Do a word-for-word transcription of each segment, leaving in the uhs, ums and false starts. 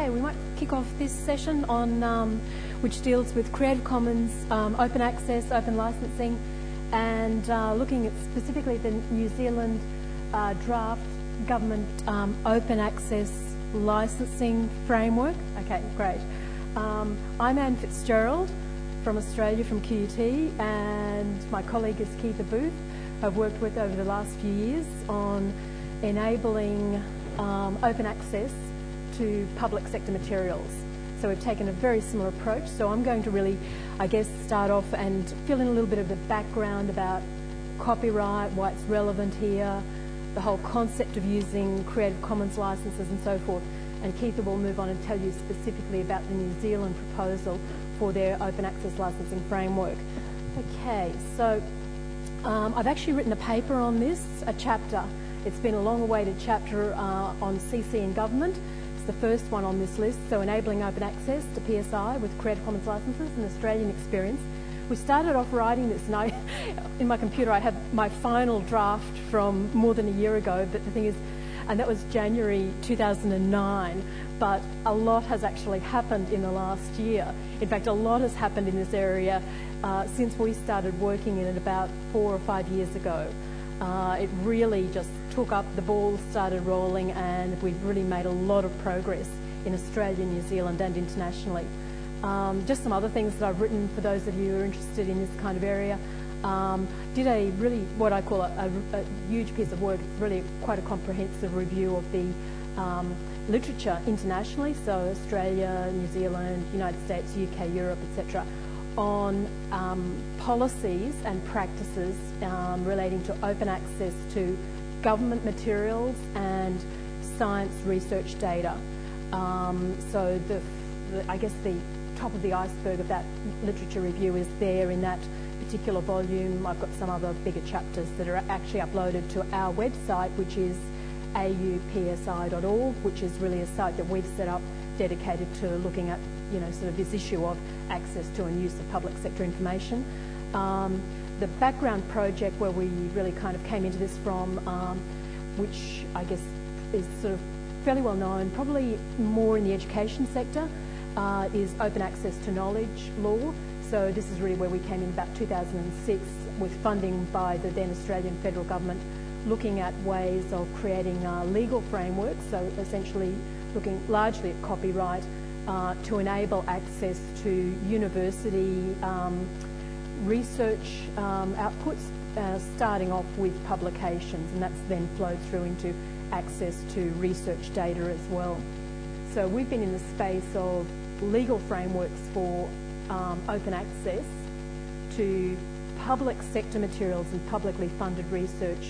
Okay, we might kick off this session on um, which deals with Creative Commons, um, open access, open licensing, and uh, looking at specifically the New Zealand uh, draft government um, open access licensing framework. Okay, great. Um, I'm Anne Fitzgerald from Australia, from Q U T, and my colleague is Keitha Booth, who I've worked with over the last few years on enabling um, open access to public sector materials. So we've taken a very similar approach. So I'm going to really, I guess, start off and fill in a little bit of the background about copyright, why it's relevant here, the whole concept of using Creative Commons licenses and so forth. And Keitha will move on and tell you specifically about the New Zealand proposal for their open access licensing framework. Okay, so um, I've actually written a paper on this, a chapter. It's been a long-awaited chapter uh, on C C in government. The first one on this list, so enabling open access to P S I with Creative Commons licenses, an Australian experience. We started off writing this, and I, in my computer I have my final draft from more than a year ago, but the thing is, and that was January two thousand nine, but a lot has actually happened in the last year. In fact, a lot has happened in this area uh, since we started working in it about four or five years ago. Uh, it really just took up, the ball started rolling, and we've really made a lot of progress in Australia, New Zealand and internationally. Um, just some other things that I've written for those of you who are interested in this kind of area. Um, did a really, what I call a, a, a huge piece of work, really quite a comprehensive review of the um, literature internationally, so Australia, New Zealand, United States, U K, Europe, et cetera, on um, policies and practices um, relating to open access to government materials and science research data. Um, so the, the, I guess the top of the iceberg of that literature review is there in that particular volume. I've got some other bigger chapters that are actually uploaded to our website, which is A U P S I dot org, which is really a site that we've set up dedicated to looking at, you know, sort of this issue of access to and use of public sector information. Um, the background project where we really kind of came into this from, um, which I guess is sort of fairly well known, probably more in the education sector, uh, is open access to knowledge law. So this is really where we came in about two thousand six with funding by the then Australian federal government, looking at ways of creating uh, legal frameworks, so essentially looking largely at copyright uh, to enable access to university um, research um, outputs, uh, starting off with publications, and that's then flowed through into access to research data as well. So we've been in the space of legal frameworks for um, open access to public sector materials and publicly funded research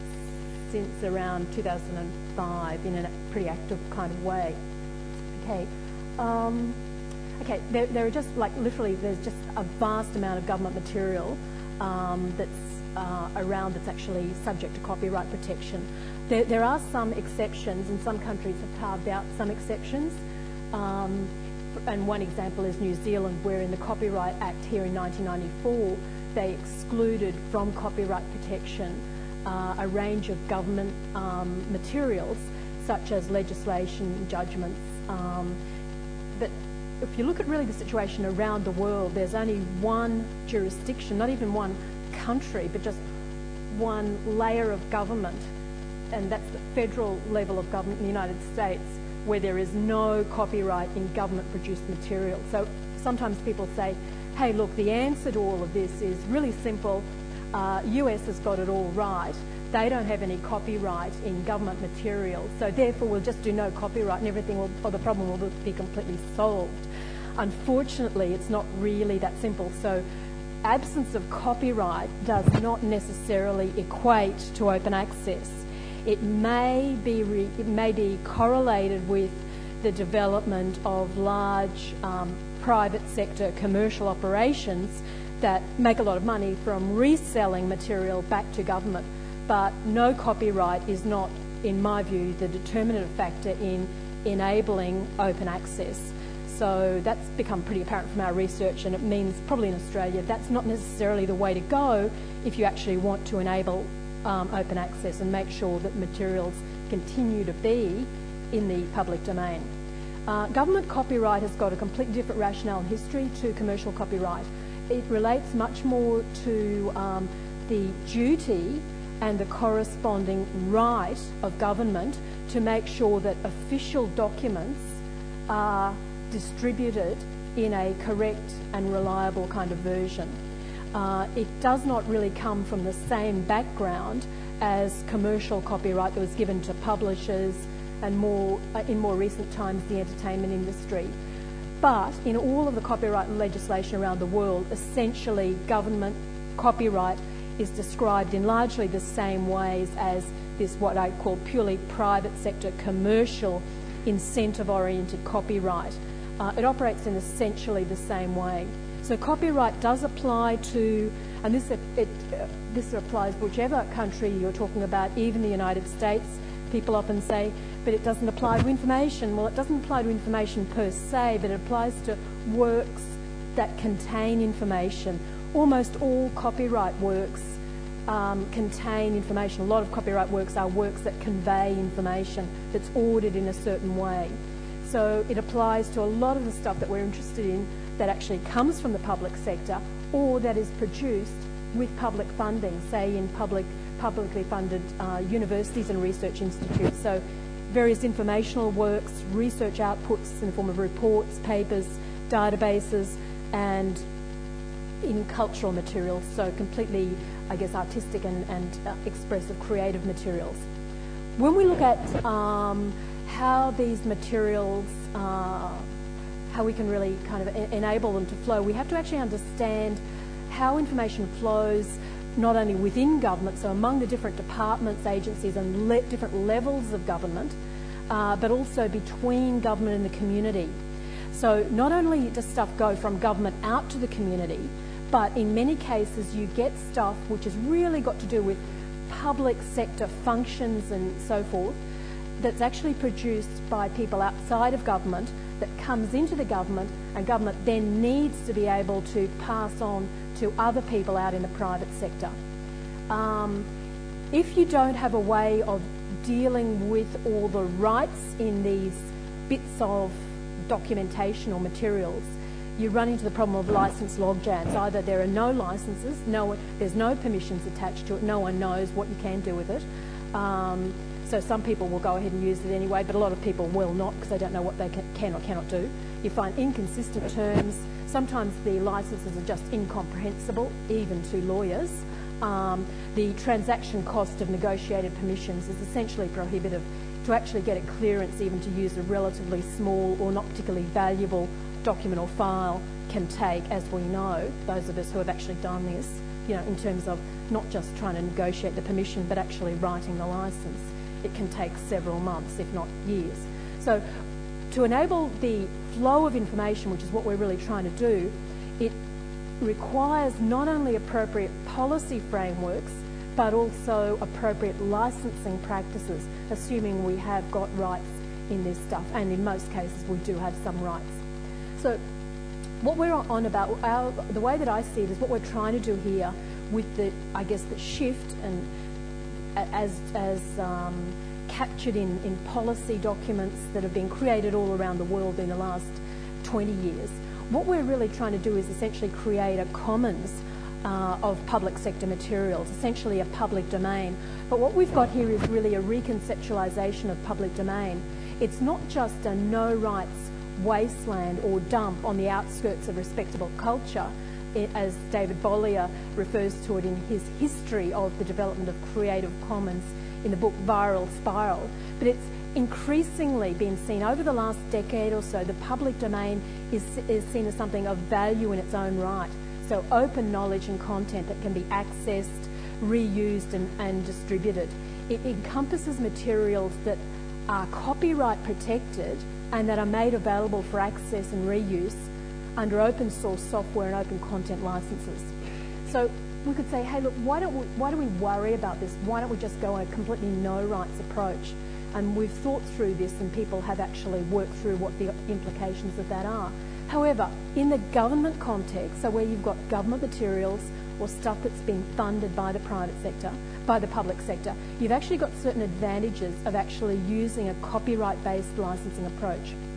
since around two thousand five in a pretty active kind of way. Okay. Um, okay, there, there are just like literally there's just a vast amount of government material um, that's uh, around that's actually subject to copyright protection. There, there are some exceptions, and some countries have carved out some exceptions. Um, and one example is New Zealand, where in the Copyright Act here in nineteen ninety-four, they excluded from copyright protection uh, a range of government um, materials, such as legislation, judgments. Um, but if you look at really the situation around the world, there's only one jurisdiction, not even one country, but just one layer of government, and that's the federal level of government in the United States, where there is no copyright in government-produced material. So sometimes people say, hey, look, the answer to all of this is really simple. Uh, U S has got it all right. They don't have any copyright in government material, so therefore we'll just do no copyright and everything will, or the problem will be completely solved. Unfortunately, it's not really that simple. So absence of copyright does not necessarily equate to open access. It may be, re, it may be correlated with the development of large um, private sector commercial operations that make a lot of money from reselling material back to government. But no copyright is not, in my view, the determinative factor in enabling open access. So that's become pretty apparent from our research, and it means probably in Australia that's not necessarily the way to go if you actually want to enable um, open access and make sure that materials continue to be in the public domain. Uh, government copyright has got a completely different rationale and history to commercial copyright. It relates much more to um, the duty and the corresponding right of government to make sure that official documents are distributed in a correct and reliable kind of version. Uh, it does not really come from the same background as commercial copyright that was given to publishers and more uh, in more recent times the entertainment industry. But in all of the copyright legislation around the world, essentially government copyright is described in largely the same ways as this what I call purely private sector commercial incentive-oriented copyright. Uh, it operates in essentially the same way. So copyright does apply to, and this, it, it, uh, this applies whichever country you're talking about, even the United States. People often say, but it doesn't apply to information. Well, it doesn't apply to information per se, but it applies to works that contain information. Almost all copyright works um, contain information. A lot of copyright works are works that convey information that's ordered in a certain way. So it applies to a lot of the stuff that we're interested in that actually comes from the public sector or that is produced with public funding, say in public, publicly funded uh, universities and research institutes. So various informational works, research outputs in the form of reports, papers, databases, and in cultural materials, so completely, I guess, artistic and, and uh, expressive creative materials. When we look at um, how these materials, uh, how we can really kind of e- enable them to flow, we have to actually understand how information flows not only within government, so among the different departments, agencies and le- different levels of government, uh, but also between government and the community. So not only does stuff go from government out to the community, but in many cases you get stuff which has really got to do with public sector functions and so forth that's actually produced by people outside of government that comes into the government, and government then needs to be able to pass on to other people out in the private sector. Um, if you don't have a way of dealing with all the rights in these bits of documentation or materials, you run into the problem of license logjams. Either there are no licenses, no one, there's no permissions attached to it, no one knows what you can do with it. Um, so some people will go ahead and use it anyway, but a lot of people will not because they don't know what they can, can or cannot do. You find inconsistent terms. Sometimes the licenses are just incomprehensible, even to lawyers. Um, the transaction cost of negotiated permissions is essentially prohibitive. To actually get a clearance even to use a relatively small or not particularly valuable document or file can take, as we know, those of us who have actually done this, you know, in terms of not just trying to negotiate the permission but actually writing the license. It can take several months, if not years. So to enable the flow of information, which is what we're really trying to do, it requires not only appropriate policy frameworks but also appropriate licensing practices, assuming we have got rights in this stuff, and in most cases we do have some rights. So what we're on about, our, the way that I see it is what we're trying to do here with the, I guess, the shift and as, as um, captured in, in policy documents that have been created all around the world in the last twenty years. What we're really trying to do is essentially create a commons Uh, of public sector materials, essentially a public domain. But what we've got here is really a reconceptualisation of public domain. It's not just a no rights wasteland or dump on the outskirts of respectable culture, it, as David Bollier refers to it in his history of the development of Creative Commons in the book Viral Spiral. But it's increasingly been seen over the last decade or so, the public domain is, is seen as something of value in its own right. So open knowledge and content that can be accessed, reused and, and distributed. It encompasses materials that are copyright protected and that are made available for access and reuse under open source software and open content licenses. So we could say, hey, look, why don't we, why do we worry about this? Why don't we just go on a completely no rights approach? And we've thought through this and people have actually worked through what the implications of that are. However, in the government context, so where you've got government materials or stuff that's been funded by the private sector, by the public sector, you've actually got certain advantages of actually using a copyright-based licensing approach.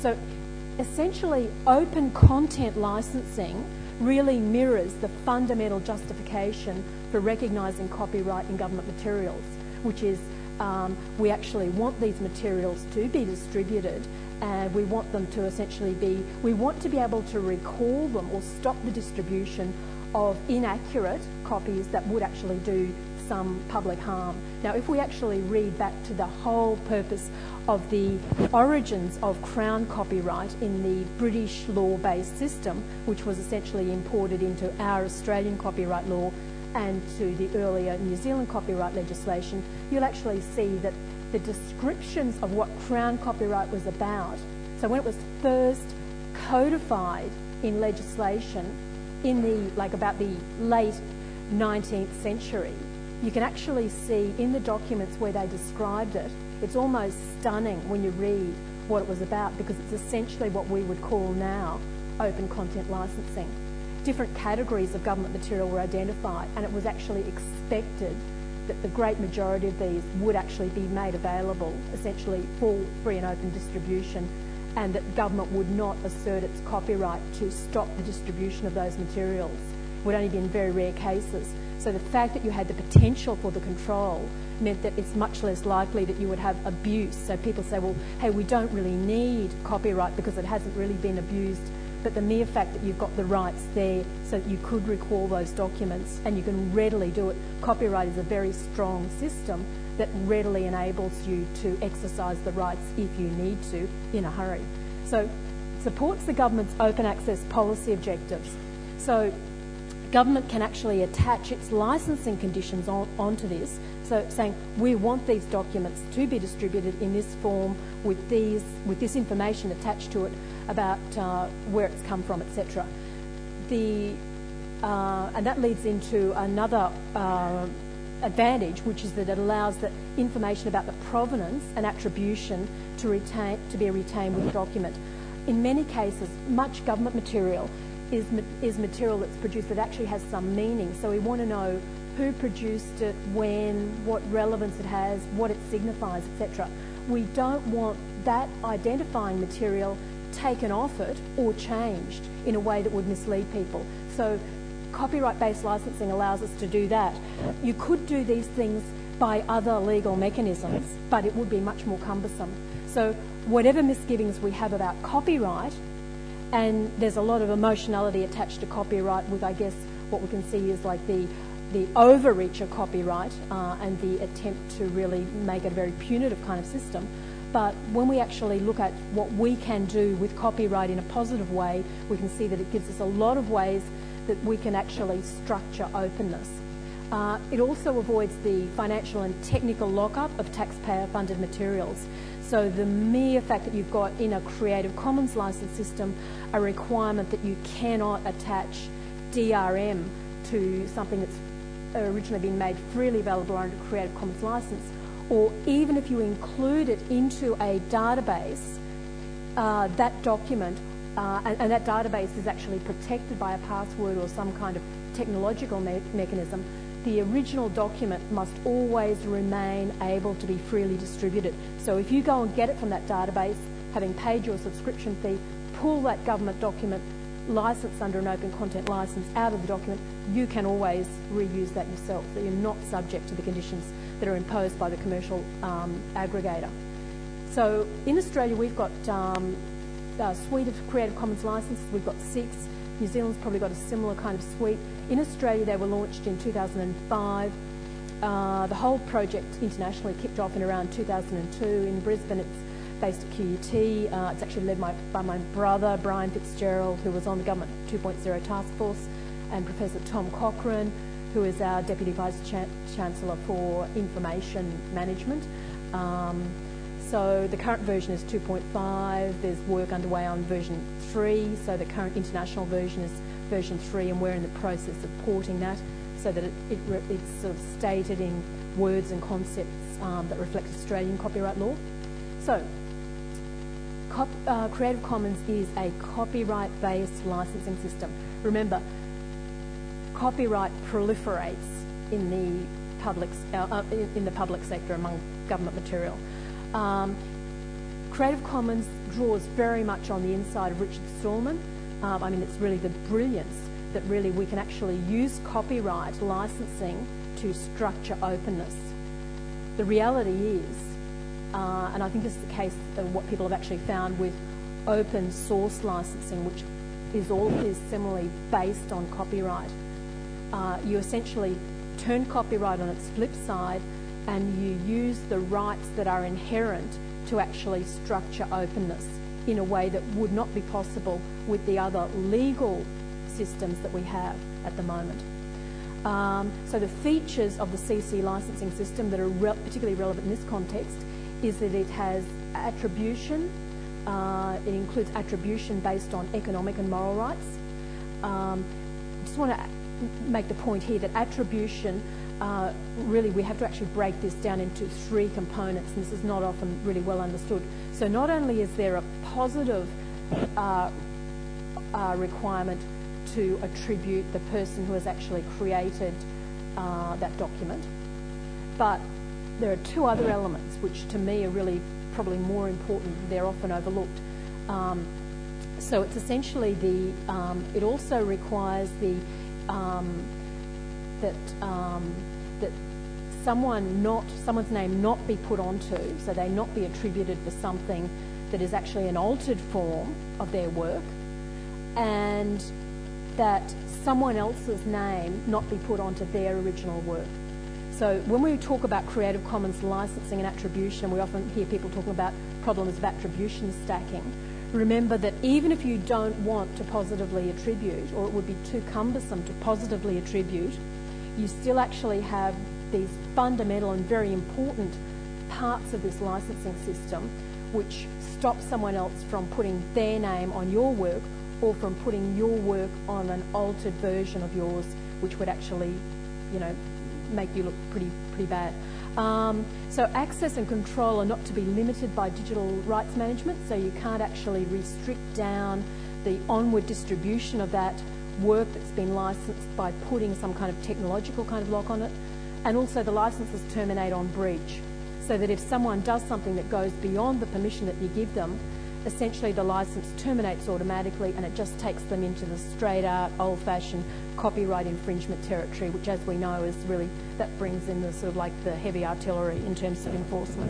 So essentially, open content licensing really mirrors the fundamental justification for recognising copyright in government materials, which is um, we actually want these materials to be distributed, and we want them to essentially be, we want to be able to recall them or stop the distribution of inaccurate copies that would actually do some public harm. Now, if we actually read back to the whole purpose of the origins of Crown copyright in the British law-based system, which was essentially imported into our Australian copyright law and to the earlier New Zealand copyright legislation, you'll actually see that the descriptions of what Crown copyright was about, so when it was first codified in legislation in the, like about the late nineteenth century, you can actually see in the documents where they described it, it's almost stunning when you read what it was about, because it's essentially what we would call now open content licensing. Different categories of government material were identified, and it was actually expected that the great majority of these would actually be made available essentially for free and open distribution, and that government would not assert its copyright to stop the distribution of those materials. It would only be in very rare cases. So the fact that you had the potential for the control meant that it's much less likely that you would have abuse. So people say, well, hey, we don't really need copyright because it hasn't really been abused. But the mere fact that you've got the rights there so that you could recall those documents and you can readily do it. Copyright is a very strong system that readily enables you to exercise the rights if you need to in a hurry. So it supports the government's open access policy objectives. So government can actually attach its licensing conditions on, onto this, so saying we want these documents to be distributed in this form with these with this information attached to it about uh, where it's come from, et cetera. The uh, and that leads into another uh, advantage, which is that it allows the information about the provenance and attribution to retain to be retained with the document. In many cases, much government material is is material that's produced that actually has some meaning. So we want to know who produced it, when, what relevance it has, what it signifies, et cetera. We don't want that identifying material taken off it or changed in a way that would mislead people. So copyright-based licensing allows us to do that. You could do these things by other legal mechanisms, but it would be much more cumbersome. So whatever misgivings we have about copyright, and there's a lot of emotionality attached to copyright with, I guess, what we can see is like the the overreach of copyright uh, and the attempt to really make it a very punitive kind of system. But when we actually look at what we can do with copyright in a positive way, we can see that it gives us a lot of ways that we can actually structure openness. Uh, it also avoids the financial and technical lockup of taxpayer-funded materials. So the mere fact that you've got in a Creative Commons license system a requirement that you cannot attach D R M to something that's originally been made freely available under a Creative Commons license, or even if you include it into a database, uh, that document, uh, and, and that database is actually protected by a password or some kind of technological me mechanism, the original document must always remain able to be freely distributed. So if you go and get it from that database, having paid your subscription fee, pull that government document licensed under an open content license out of the document, you can always reuse that yourself, so you're not subject to the conditions that are imposed by the commercial um, aggregator. So in Australia, we've got um, a suite of Creative Commons licenses. We've got six. New Zealand's probably got a similar kind of suite. In Australia, they were launched in two thousand five. Uh, the whole project internationally kicked off in around two thousand two. In Brisbane, it's based at Q U T. Uh, it's actually led by, by my brother, Brian Fitzgerald, who was on the Government two point oh Task Force, and Professor Tom Cochrane, who is our Deputy Vice Chan Chancellor for Information Management. Um, so the current version is two point five. There's work underway on version three. So the current international version is version three, and we're in the process of porting that so that it, it it's sort of stated in words and concepts um, that reflect Australian copyright law. So Cop, uh, Creative Commons is a copyright-based licensing system. Remember, copyright proliferates in the public uh, in the public sector among government material. Um, Creative Commons draws very much on the inside of Richard Stallman. Um, I mean, it's really the brilliance that really we can actually use copyright licensing to structure openness. The reality is, uh, and I think this is the case of what people have actually found with open source licensing, which is all is similarly based on copyright. Uh, you essentially turn copyright on its flip side and you use the rights that are inherent to actually structure openness in a way that would not be possible with the other legal systems that we have at the moment. Um, so the features of the C C licensing system that are re particularly relevant in this context is that it has attribution. Uh, it includes attribution based on economic and moral rights. Um, I just want to make the point here that attribution, uh, really we have to actually break this down into three components, and this is not often really well understood. So not only is there a positive uh, uh, requirement to attribute the person who has actually created uh, that document, but there are two other elements which to me are really probably more important. They're often overlooked. Um, so it's essentially the, um, it also requires the, um, that, um, that someone not, someone's name not be put onto, so they not be attributed for something that is actually an altered form of their work, and that someone else's name not be put onto their original work. So when we talk about Creative Commons licensing and attribution, we often hear people talking about problems of attribution stacking. Remember that even if you don't want to positively attribute, or it would be too cumbersome to positively attribute, you still actually have these fundamental and very important parts of this licensing system which stop someone else from putting their name on your work or from putting your work on an altered version of yours, which would actually, you know, make you look pretty pretty bad. Um, so access and control are not to be limited by digital rights management, so you can't actually restrict down the onward distribution of that work that's been licensed by putting some kind of technological kind of lock on it. And also the licenses terminate on breach, so that if someone does something that goes beyond the permission that you give them, essentially the license terminates automatically and it just takes them into the straight out old-fashioned copyright infringement territory, which as we know is really, that brings in the sort of like the heavy artillery in terms of enforcement.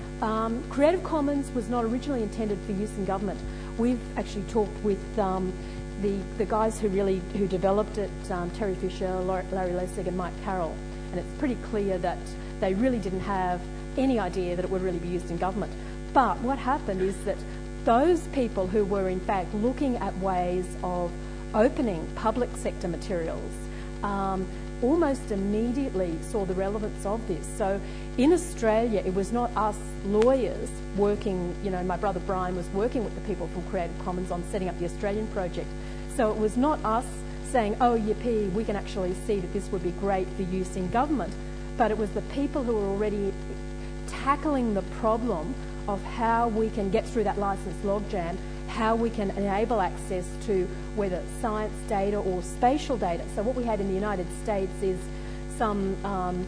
Um, Creative Commons was not originally intended for use in government. We've actually talked with um, the, the guys who really who developed it, um, Terry Fisher, Larry Lessig and Mike Carroll, and it's pretty clear that they really didn't have any idea that it would really be used in government. But what happened is that those people who were in fact looking at ways of opening public sector materials um, almost immediately saw the relevance of this. So in Australia, it was not us lawyers working, you know, my brother Brian was working with the people from Creative Commons on setting up the Australian project. So it was not us saying, oh, yippee, we can actually see that this would be great for use in government. But it was the people who were already tackling the problem of how we can get through that license logjam, how we can enable access to whether it's science data or spatial data. So what we had in the United States is some um,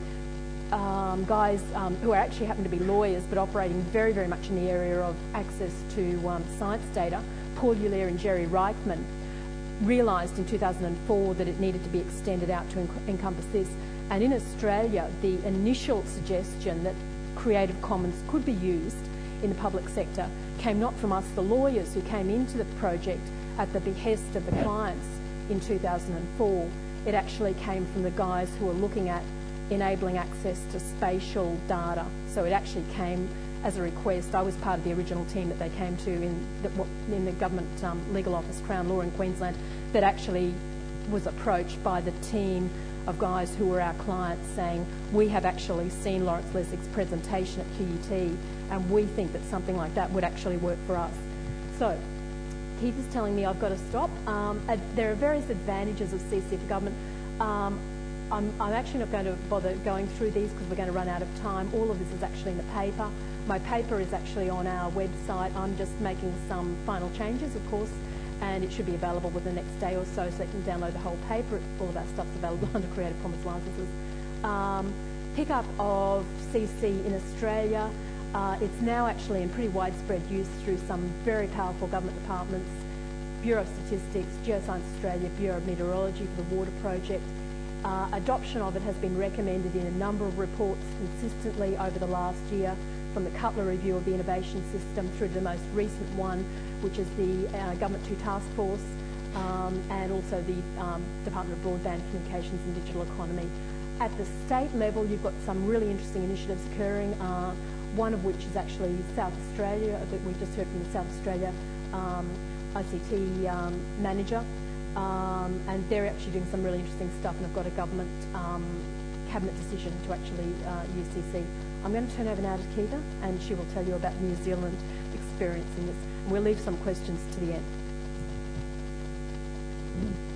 um, guys um, who are actually happen to be lawyers but operating very, very much in the area of access to um, science data. Paul Ulier and Jerry Reichman realised in two thousand four that it needed to be extended out to en encompass this. And in Australia, the initial suggestion that Creative Commons could be used in the public sector came not from us, the lawyers who came into the project at the behest of the clients in two thousand four. It actually came from the guys who were looking at enabling access to spatial data. So it actually came as a request. I was part of the original team that they came to in the, in the government um, legal office, Crown Law in Queensland, that actually was approached by the team of guys who were our clients saying, we have actually seen Lawrence Lessig's presentation at Q U T and we think that something like that would actually work for us. So Keith is telling me I've got to stop. Um, uh, there are various advantages of C C for government. Um, I'm, I'm actually not going to bother going through these because we're going to run out of time. All of this is actually in the paper. My paper is actually on our website. I'm just making some final changes, of course, and it should be available within the next day or so, so you can download the whole paper. All of our stuff's available under Creative Commons licenses. Um, pickup of C C in Australia. Uh, it's now actually in pretty widespread use through some very powerful government departments, Bureau of Statistics, Geoscience Australia, Bureau of Meteorology for the Water Project. Uh, adoption of it has been recommended in a number of reports consistently over the last year, from the Cutler Review of the Innovation System through to the most recent one, which is the uh, Government two Task Force, um, and also the um, Department of Broadband Communications and Digital Economy. At the state level, you've got some really interesting initiatives occurring, uh, one of which is actually South Australia, that we just heard from the South Australia um, I C T um, manager, um, and they're actually doing some really interesting stuff, and have got a government um, cabinet decision to actually uh, use C C. I'm going to turn over now to Keita, and she will tell you about New Zealand experience in this. And we'll leave some questions to the end.